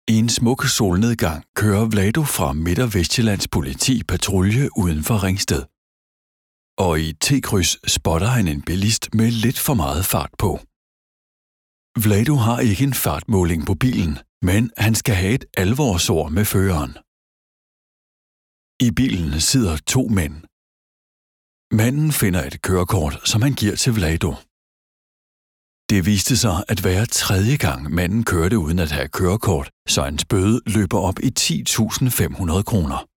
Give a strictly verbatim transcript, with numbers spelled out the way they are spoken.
I en smuk solnedgang kører Vlado fra Midt- og Vestsjællands politi patrulje uden for Ringsted. Og i et T-kryds spotter han en bilist med lidt for meget fart på. Vlado har ikke en fartmåling på bilen, men han skal have et alvorsord med føreren. I bilen sidder to mænd. Manden finder et kørekort, som han giver til Vlado. Det viste sig at være tredje gang manden kørte uden at have kørekort, så hans bøde løber op i ti tusind fem hundrede kroner.